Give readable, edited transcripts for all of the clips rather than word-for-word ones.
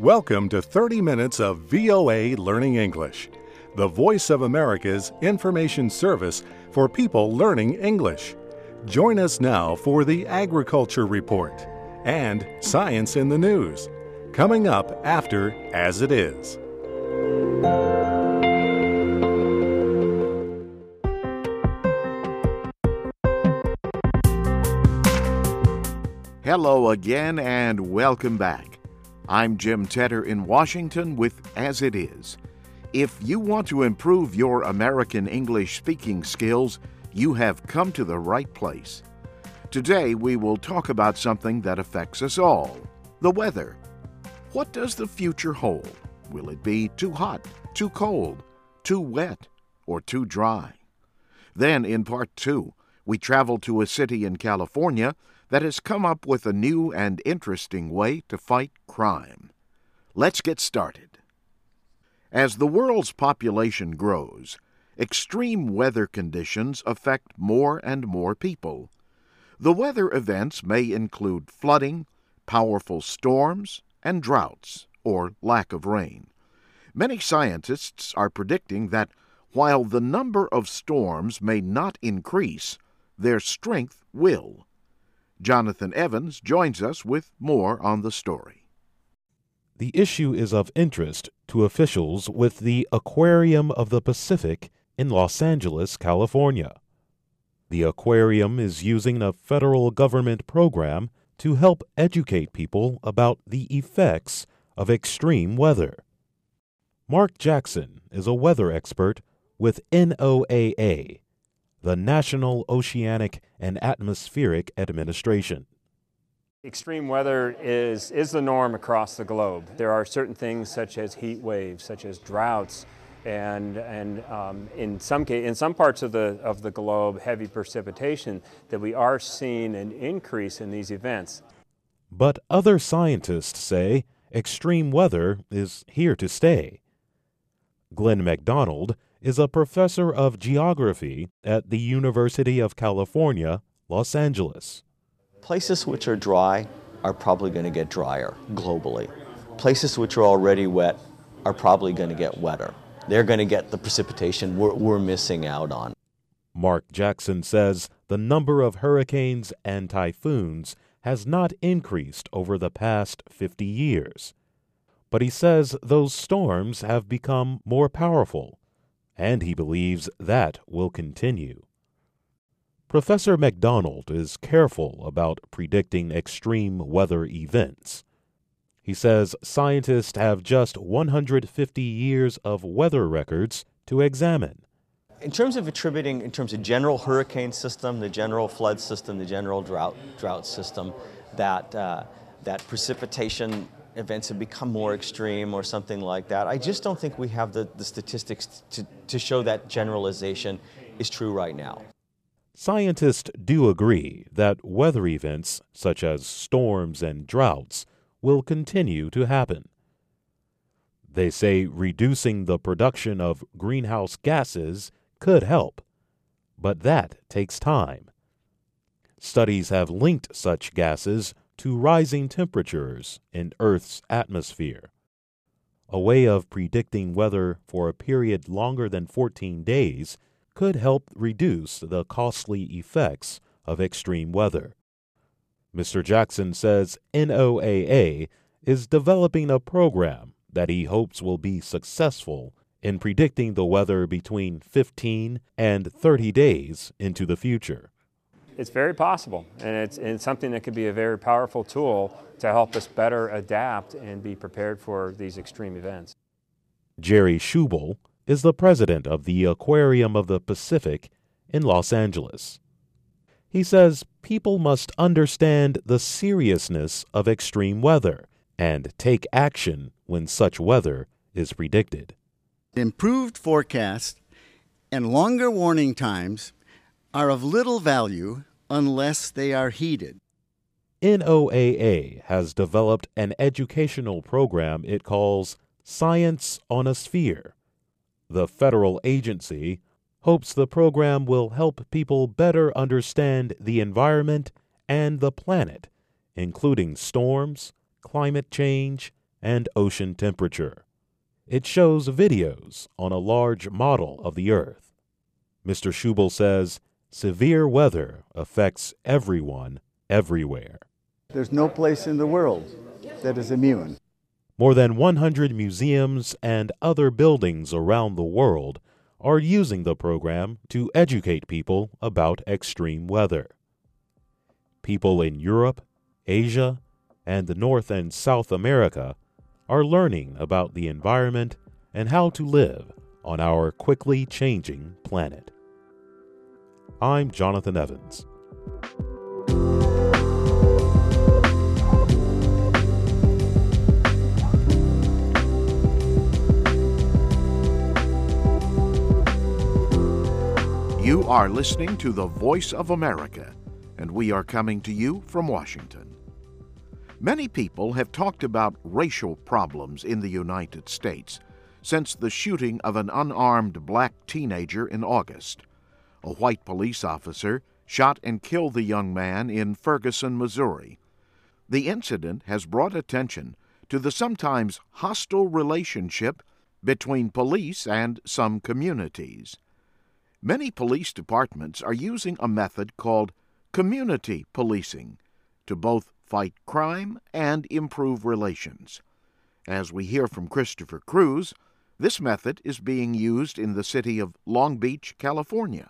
Welcome to 30 minutes of VOA Learning English, the voice of America's information service for people learning English. Join us now for the Agriculture Report and Science in the News, coming up after As It Is. Hello again and welcome back. I'm Jim Tedder in Washington with As It Is. If you want to improve your American English speaking skills, you have come to the right place. Today we will talk about something that affects us all, the weather. What does the future hold? Will it be too hot, too cold, too wet, or too dry? Then in part 2, we travel to a city in California that has come up with a new and interesting way to fight crime. Let's get started. As the world's population grows, extreme weather conditions affect more and more people. The weather events may include flooding, powerful storms, and droughts, or lack of rain. Many scientists are predicting that while the number of storms may not increase, their strength will. Jonathan Evans joins us with more on the story. The issue is of interest to officials with the Aquarium of the Pacific in Los Angeles, California. The aquarium is using a federal government program to help educate people about the effects of extreme weather. Mark Jackson is a weather expert with NOAA, the National Oceanic and Atmospheric Administration. Extreme weather is the norm across the globe. There are certain things such as heat waves, such as droughts, and in some parts of the globe, heavy precipitation, that we are seeing an increase in these events. But other scientists say extreme weather is here to stay. Glenn McDonald is a professor of geography at the University of California, Los Angeles. Places which are dry are probably going to get drier globally. Places which are already wet are probably going to get wetter. They're going to get the precipitation we're missing out on. Mark Jackson says the number of hurricanes and typhoons has not increased over the past 50 years. But he says those storms have become more powerful, and he believes that will continue. Professor McDonald is careful about predicting extreme weather events. He says scientists have just 150 years of weather records to examine. In terms of attributing, in terms of general hurricane system, the general flood system, the general drought system, that precipitation events have become more extreme or something like that, I just don't think we have the statistics to show that generalization is true right now. Scientists do agree that weather events, such as storms and droughts, will continue to happen. They say reducing the production of greenhouse gases could help, but that takes time. Studies have linked such gases to rising temperatures in Earth's atmosphere. A way of predicting weather for a period longer than 14 days could help reduce the costly effects of extreme weather. Mr. Jackson says NOAA is developing a program that he hopes will be successful in predicting the weather between 15 and 30 days into the future. It's very possible, and it's something that could be a very powerful tool to help us better adapt and be prepared for these extreme events. Jerry Schubel is the president of the Aquarium of the Pacific in Los Angeles. He says people must understand the seriousness of extreme weather and take action when such weather is predicted. Improved forecasts and longer warning times are of little value unless they are heeded. NOAA has developed an educational program it calls Science on a Sphere. The federal agency hopes the program will help people better understand the environment and the planet, including storms, climate change, and ocean temperature. It shows videos on a large model of the Earth. Mr. Schubel says severe weather affects everyone, everywhere. There's no place in the world that is immune. More than 100 museums and other buildings around the world are using the program to educate people about extreme weather. People in Europe, Asia, and North and South America are learning about the environment and how to live on our quickly changing planet. I'm Jonathan Evans. You are listening to the Voice of America, and we are coming to you from Washington. Many people have talked about racial problems in the United States since the shooting of an unarmed black teenager in August. A white police officer shot and killed the young man in Ferguson, Missouri. The incident has brought attention to the sometimes hostile relationship between police and some communities. Many police departments are using a method called community policing to both fight crime and improve relations. As we hear from Christopher Cruz, this method is being used in the city of Long Beach, California.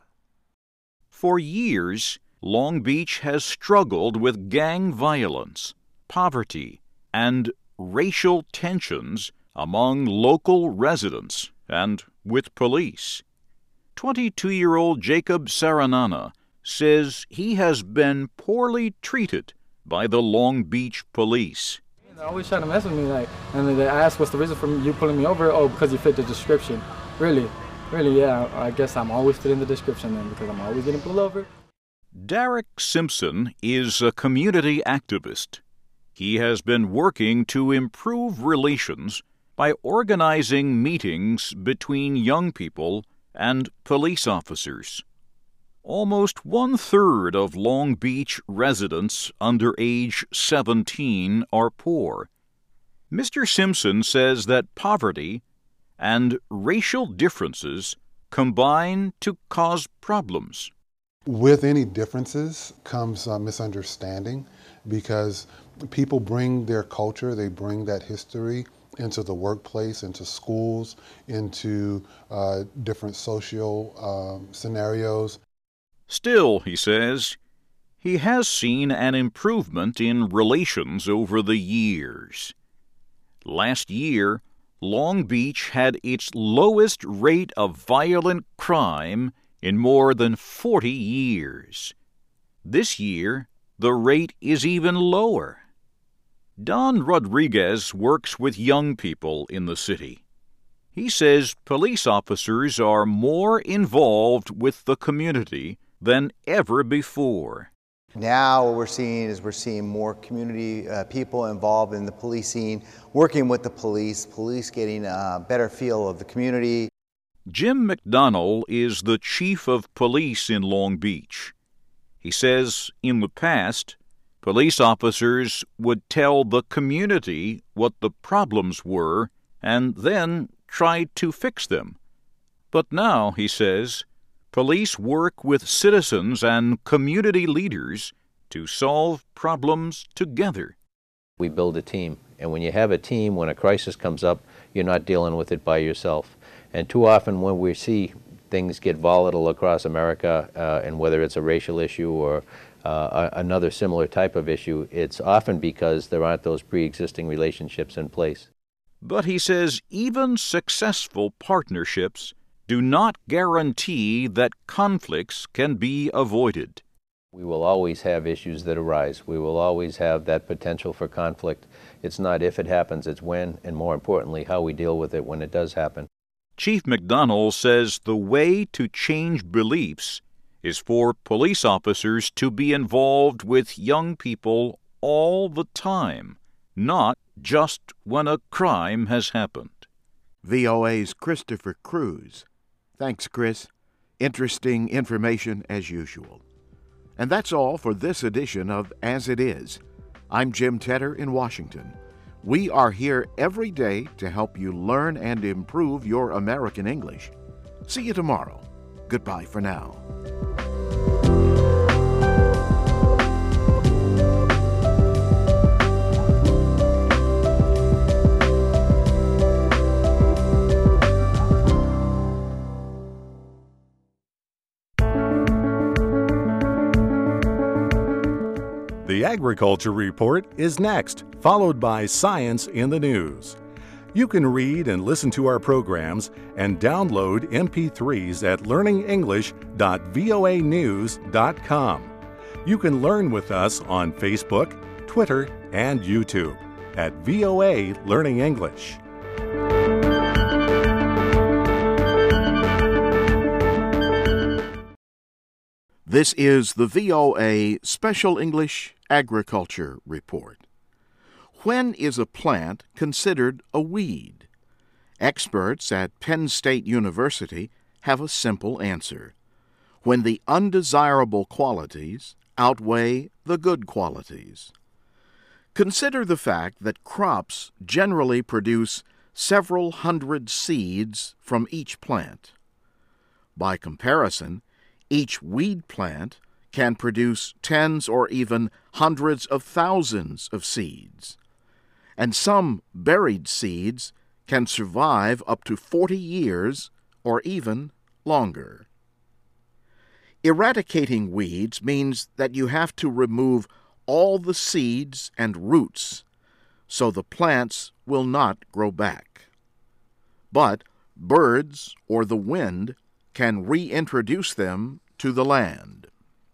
For years, Long Beach has struggled with gang violence, poverty, and racial tensions among local residents and with police. 22-year-old Jacob Saranana says he has been poorly treated by the Long Beach police. They always try to mess with me, and they ask, what's the reason for you pulling me over? Oh, because you fit the description. Really, yeah, I guess I'm always fitting the description then, because I'm always getting pulled over. Derek Simpson is a community activist. He has been working to improve relations by organizing meetings between young people and police officers. Almost 1/3 of Long Beach residents under age 17 are poor. Mr. Simpson says that poverty and racial differences combine to cause problems. With any differences comes misunderstanding, because people bring their culture, they bring that history into the workplace, into schools, into different social scenarios. Still, he says, he has seen an improvement in relations over the years. Last year, Long Beach had its lowest rate of violent crime in more than 40 years. This year, the rate is even lower. Don Rodriguez works with young people in the city. He says police officers are more involved with the community than ever before. Now what we're seeing more community people involved in the policing, working with the police getting a better feel of the community. Jim McDonnell is the chief of police in Long Beach. He says in the past, police officers would tell the community what the problems were and then try to fix them. But now, he says, police work with citizens and community leaders to solve problems together. We build a team, and when you have a team, when a crisis comes up, you're not dealing with it by yourself. And too often when we see things get volatile across America, and whether it's a racial issue or another similar type of issue, it's often because there aren't those pre-existing relationships in place. But he says even successful partnerships do not guarantee that conflicts can be avoided. We will always have issues that arise. We will always have that potential for conflict. It's not if it happens, it's when, and more importantly, how we deal with it when it does happen. Chief McDonnell says the way to change beliefs is for police officers to be involved with young people all the time, not just when a crime has happened. VOA's Christopher Cruz. Thanks, Chris. Interesting information as usual. And that's all for this edition of As It Is. I'm Jim Tedder in Washington. We are here every day to help you learn and improve your American English. See you tomorrow. Goodbye for now. The Agriculture Report is next, followed by Science in the News. You can read and listen to our programs and download MP3s at learningenglish.voanews.com. You can learn with us on Facebook, Twitter, and YouTube at VOA Learning English. This is the VOA Special English Agriculture Report. When is a plant considered a weed? Experts at Penn State University have a simple answer: when the undesirable qualities outweigh the good qualities. Consider the fact that crops generally produce several hundred seeds from each plant. By comparison, each weed plant can produce tens or even hundreds of thousands of seeds. And some buried seeds can survive up to 40 years or even longer. Eradicating weeds means that you have to remove all the seeds and roots so the plants will not grow back. But birds or the wind can reintroduce them to the land.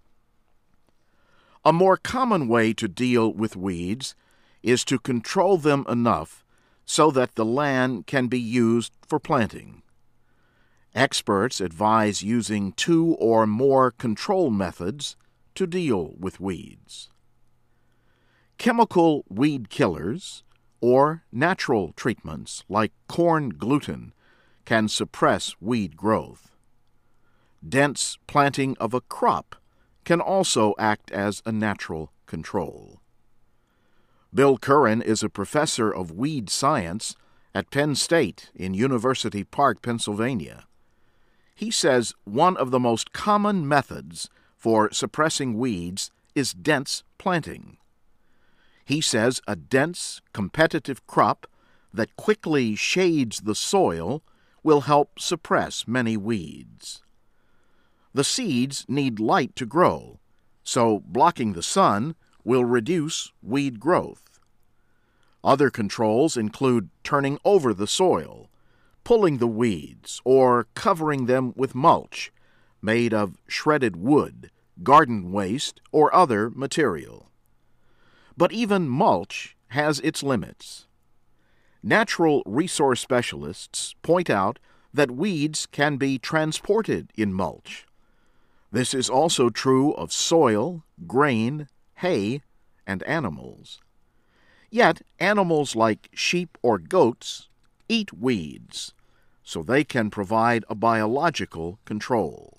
A more common way to deal with weeds is to control them enough so that the land can be used for planting. Experts advise using 2 or more control methods to deal with weeds. Chemical weed killers or natural treatments like corn gluten can suppress weed growth. Dense planting of a crop can also act as a natural control. Bill Curran is a professor of weed science at Penn State in University Park, Pennsylvania. He says one of the most common methods for suppressing weeds is dense planting. He says a dense, competitive crop that quickly shades the soil will help suppress many weeds. The seeds need light to grow, so blocking the sun will reduce weed growth. Other controls include turning over the soil, pulling the weeds, or covering them with mulch made of shredded wood, garden waste, or other material. But even mulch has its limits. Natural resource specialists point out that weeds can be transported in mulch. This is also true of soil, grain, hay, and animals. Yet animals like sheep or goats eat weeds, so they can provide a biological control.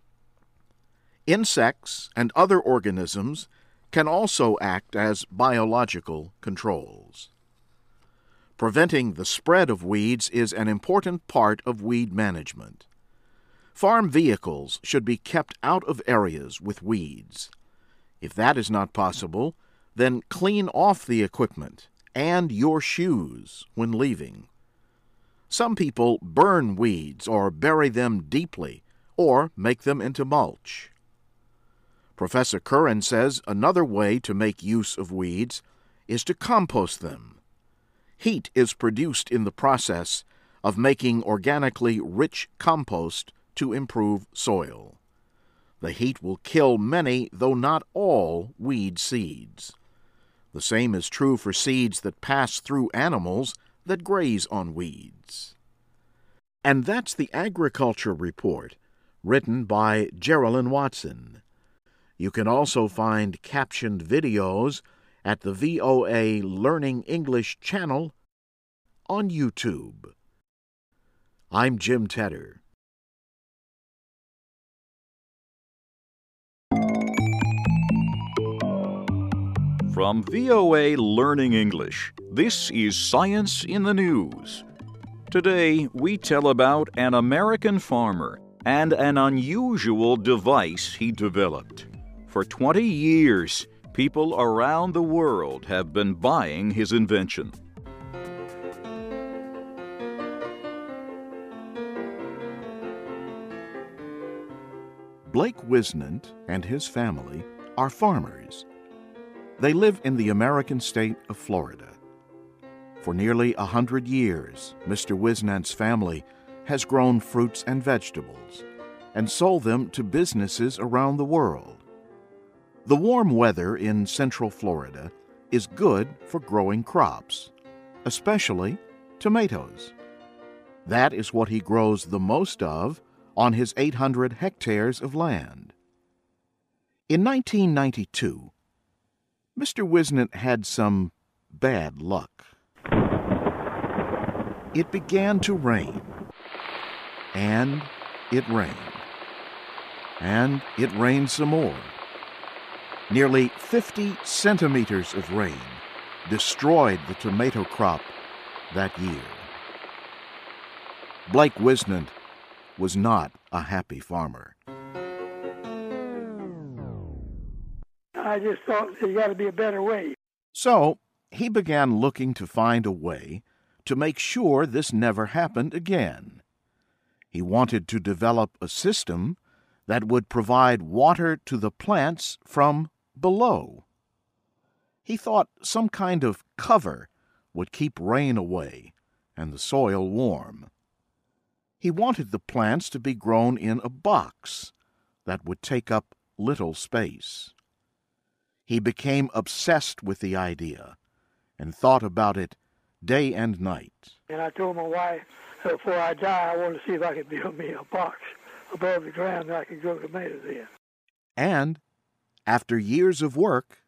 Insects and other organisms can also act as biological controls. Preventing the spread of weeds is an important part of weed management. Farm vehicles should be kept out of areas with weeds. If that is not possible, then clean off the equipment and your shoes when leaving. Some people burn weeds or bury them deeply or make them into mulch. Professor Curran says another way to make use of weeds is to compost them. Heat is produced in the process of making organically rich compost to improve soil. The heat will kill many, though not all, weed seeds. The same is true for seeds that pass through animals that graze on weeds. And that's the Agriculture Report, written by Geraldine Watson. You can also find captioned videos at the VOA Learning English channel on YouTube. I'm Jim Tedder. From VOA Learning English, this is Science in the News. Today, we tell about an American farmer and an unusual device he developed. For 20 years, people around the world have been buying his invention. Blake Wisnant and his family are farmers. They live in the American state of Florida. For nearly 100 years, Mr. Wisnant's family has grown fruits and vegetables and sold them to businesses around the world. The warm weather in central Florida is good for growing crops, especially tomatoes. That is what he grows the most of on his 800 hectares of land. In 1992, Mr. Wisnant had some bad luck. It began to rain, and it rained, and it rained some more. Nearly 50 centimeters of rain destroyed the tomato crop that year. Blake Wisnant was not a happy farmer. I just thought there's got to be a better way. So he began looking to find a way to make sure this never happened again. He wanted to develop a system that would provide water to the plants from below. He thought some kind of cover would keep rain away and the soil warm. He wanted the plants to be grown in a box that would take up little space. He became obsessed with the idea and thought about it day and night. And I told my wife, before I die, I want to see if I could build me a box above the ground that I could grow tomatoes in. And after years of work,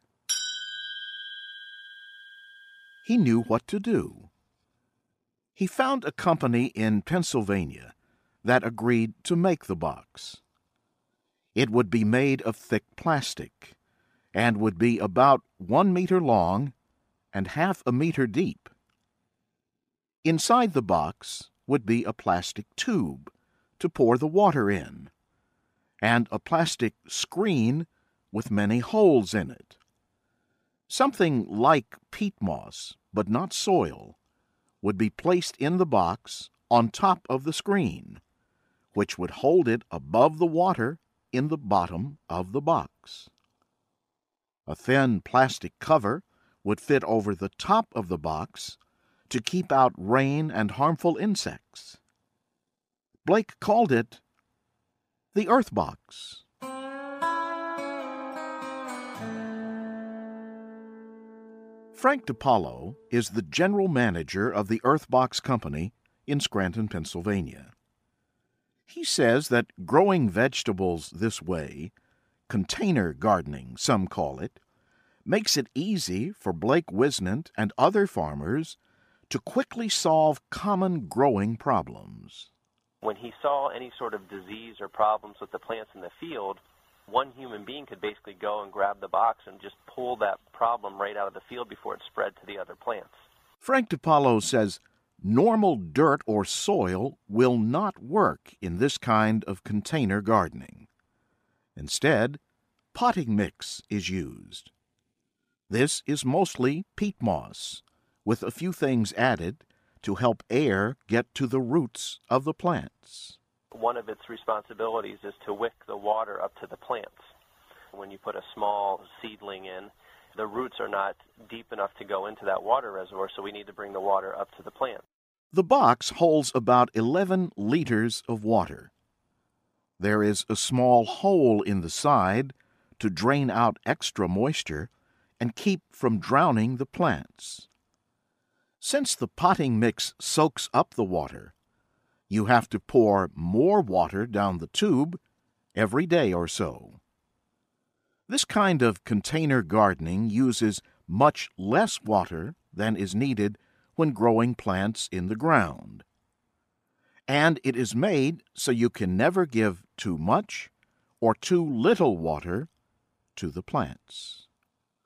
he knew what to do. He found a company in Pennsylvania that agreed to make the box. It would be made of thick plastic and would be about 1 meter long and half a meter deep. Inside the box would be a plastic tube to pour the water in, and a plastic screen with many holes in it. Something like peat moss, but not soil, would be placed in the box on top of the screen, which would hold it above the water in the bottom of the box. A thin plastic cover would fit over the top of the box to keep out rain and harmful insects. Blake called it the Earth Box. Frank DiPaolo is the general manager of the Earthbox Company in Scranton, Pennsylvania. He says that growing vegetables this way, container gardening, some call it, makes it easy for Blake Wisnant and other farmers to quickly solve common growing problems. When he saw any sort of disease or problems with the plants in the field, one human being could basically go and grab the box and just pull that problem right out of the field before it spread to the other plants. Frank DiPaolo says normal dirt or soil will not work in this kind of container gardening. Instead, potting mix is used. This is mostly peat moss, with a few things added to help air get to the roots of the plants. One of its responsibilities is to wick the water up to the plants. When you put a small seedling in, the roots are not deep enough to go into that water reservoir, so we need to bring the water up to the plant. The box holds about 11 liters of water. There is a small hole in the side to drain out extra moisture and keep from drowning the plants. Since the potting mix soaks up the water, you have to pour more water down the tube every day or so. This kind of container gardening uses much less water than is needed when growing plants in the ground. And it is made so you can never give too much or too little water to the plants.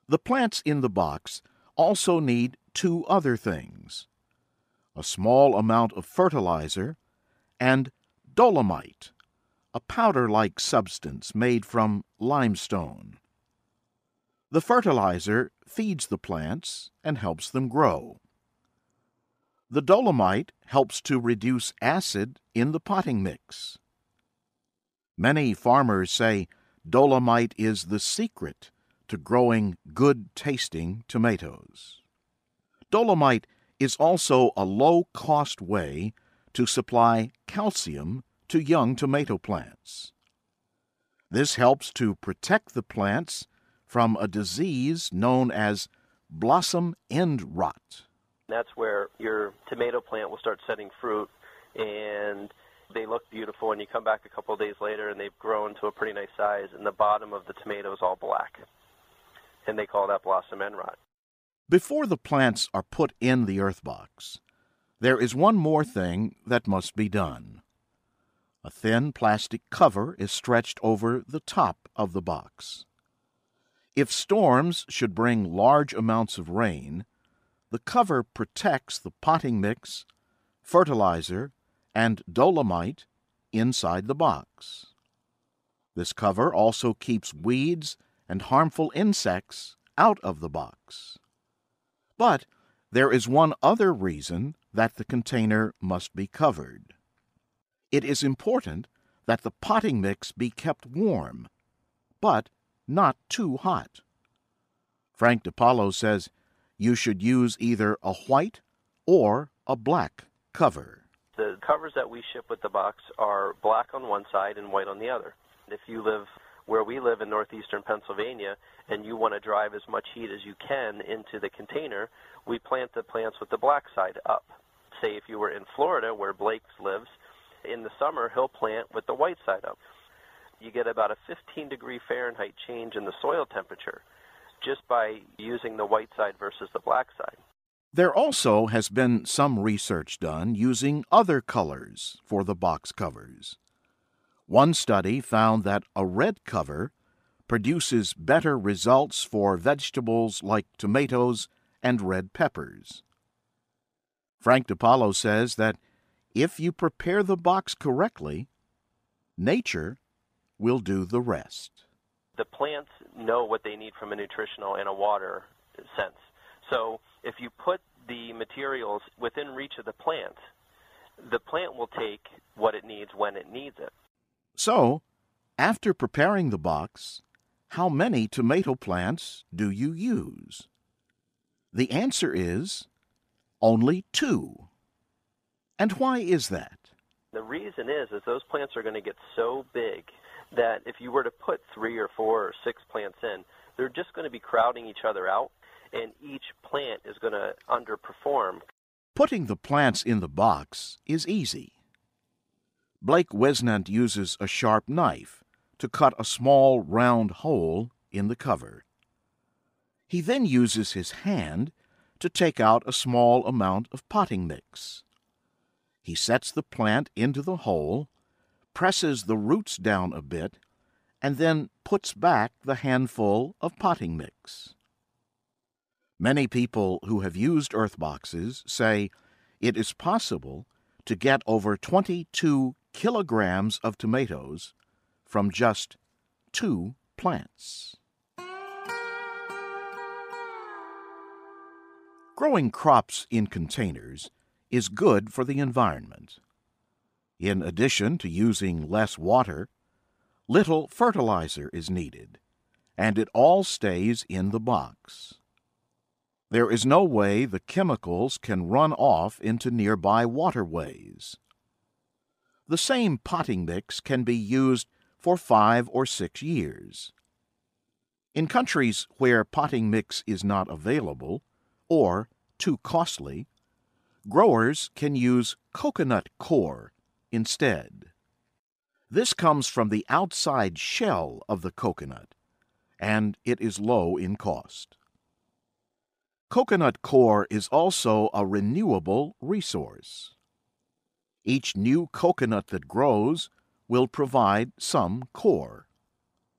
The plants in the box also need two other things: a small amount of fertilizer and dolomite, a powder-like substance made from limestone. The fertilizer feeds the plants and helps them grow. The dolomite helps to reduce acid in the potting mix. Many farmers say dolomite is the secret to growing good-tasting tomatoes. Dolomite is also a low-cost way to supply calcium to young tomato plants. This helps to protect the plants from a disease known as blossom end rot. That's where your tomato plant will start setting fruit, and they look beautiful, and you come back a couple of days later and they've grown to a pretty nice size, and the bottom of the tomato is all black, and they call that blossom end rot. Before the plants are put in the earth box, there is one more thing that must be done. A thin plastic cover is stretched over the top of the box. If storms should bring large amounts of rain, the cover protects the potting mix, fertilizer, and dolomite inside the box. This cover also keeps weeds and harmful insects out of the box. But there is one other reason that the container must be covered. It is important that the potting mix be kept warm, but not too hot. Frank DiPaolo says you should use either a white or a black cover. The covers that we ship with the box are black on one side and white on the other. If you live where we live in northeastern Pennsylvania and you want to drive as much heat as you can into the container, we plant the plants with the black side up. Say if you were in Florida where Blake lives, in the summer he'll plant with the white side up. You get about a 15-degree Fahrenheit change in the soil temperature just by using the white side versus the black side. There also has been some research done using other colors for the box covers. One study found that a red cover produces better results for vegetables like tomatoes and red peppers. Frank DiPaolo says that if you prepare the box correctly, nature will do the rest. The plants know what they need from a nutritional and a water sense. So if you put the materials within reach of the plant will take what it needs when it needs it. So, after preparing the box, how many tomato plants do you use? The answer is only 2. And why is that? The reason is those plants are going to get so big that if you were to put 3 or 4 or 6 plants in, they're just going to be crowding each other out, and each plant is going to underperform. Putting the plants in the box is easy. Blake Wisnant uses a sharp knife to cut a small round hole in the cover. He then uses his hand to take out a small amount of potting mix. He sets the plant into the hole, presses the roots down a bit, and then puts back the handful of potting mix. Many people who have used earth boxes say it is possible to get over 22 kilograms of tomatoes from just 2 plants. Growing crops in containers is good for the environment. In addition to using less water, little fertilizer is needed, and it all stays in the box. There is no way the chemicals can run off into nearby waterways. The same potting mix can be used for 5 or 6 years. In countries where potting mix is not available or too costly, growers can use coconut coir instead. This comes from the outside shell of the coconut, and it is low in cost. Coconut coir is also a renewable resource. Each new coconut that grows will provide some coir.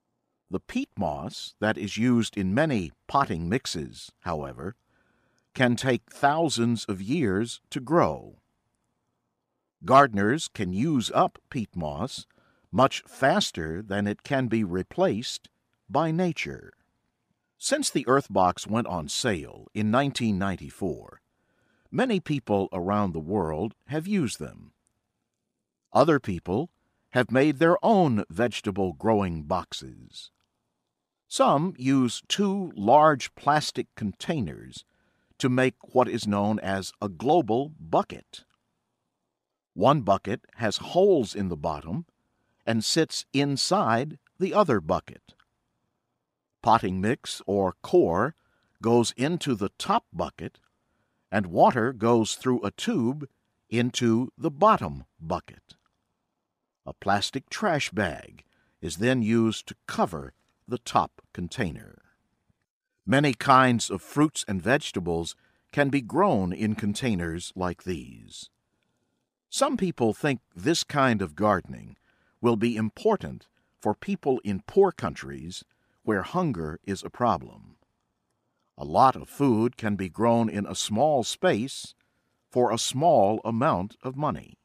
The peat moss that is used in many potting mixes, however, can take thousands of years to grow. Gardeners can use up peat moss much faster than it can be replaced by nature. Since the Earthbox went on sale in 1994, many people around the world have used them. Other people have made their own vegetable growing boxes. Some use 2 large plastic containers to make what is known as a global bucket. One bucket has holes in the bottom and sits inside the other bucket. Potting mix or core goes into the top bucket, and water goes through a tube into the bottom bucket. A plastic trash bag is then used to cover the top container. Many kinds of fruits and vegetables can be grown in containers like these. Some people think this kind of gardening will be important for people in poor countries where hunger is a problem. A lot of food can be grown in a small space for a small amount of money.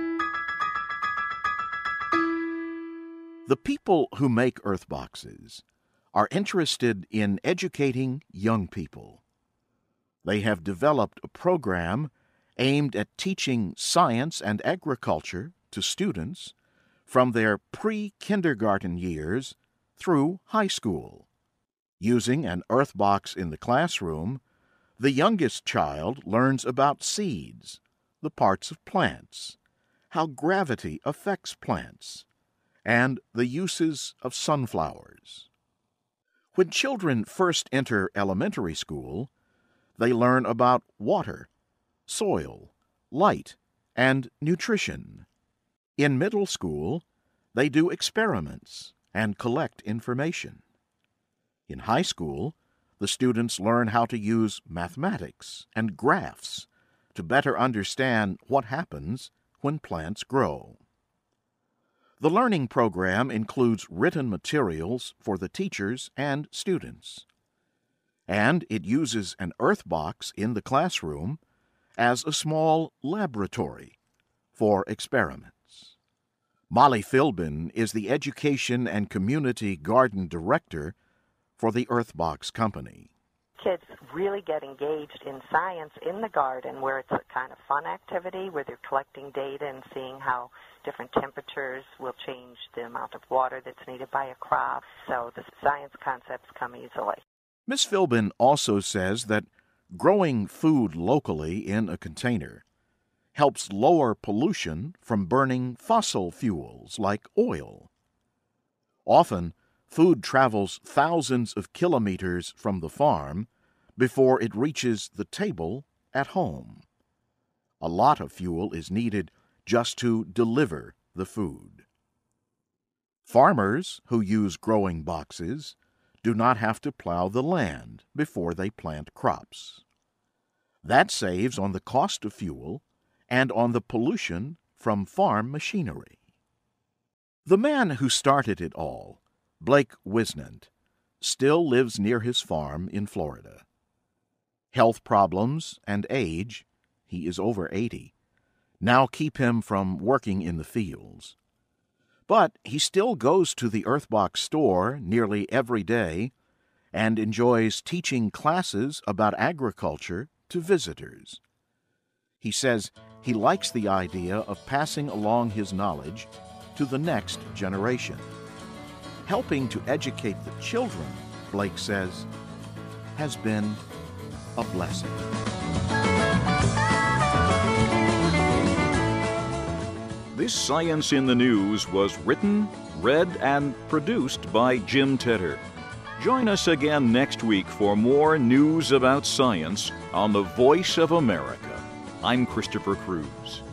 The people who make Earthboxes are interested in educating young people. They have developed a program aimed at teaching science and agriculture to students from their pre-kindergarten years through high school. Using an Earthbox in the classroom, the youngest child learns about seeds, the parts of plants, how gravity affects plants, and the uses of sunflowers. When children first enter elementary school, they learn about water, soil, light, and nutrition. In middle school, they do experiments and collect information. In high school, the students learn how to use mathematics and graphs to better understand what happens when plants grow. The learning program includes written materials for the teachers and students, and it uses an Earthbox in the classroom as a small laboratory for experiments. Molly Philbin is the Education and Community Garden Director for the Earthbox Company. Kids really get engaged in science in the garden, where it's a kind of fun activity where they're collecting data and seeing how different temperatures will change the amount of water that's needed by a crop. So the science concepts come easily. Ms. Philbin also says that growing food locally in a container helps lower pollution from burning fossil fuels like oil. Often, food travels thousands of kilometers from the farm before it reaches the table at home. A lot of fuel is needed just to deliver the food. Farmers who use growing boxes do not have to plow the land before they plant crops. That saves on the cost of fuel and on the pollution from farm machinery. The man who started it all, Blake Wisnant, still lives near his farm in Florida. Health problems and age, he is over 80, now keep him from working in the fields. But he still goes to the Earthbox store nearly every day and enjoys teaching classes about agriculture to visitors. He says he likes the idea of passing along his knowledge to the next generation. Helping to educate the children, Blake says, has been a blessing. This Science in the News was written, read, and produced by Jim Tedder. Join us again next week for more news about science on the Voice of America. I'm Christopher Cruz.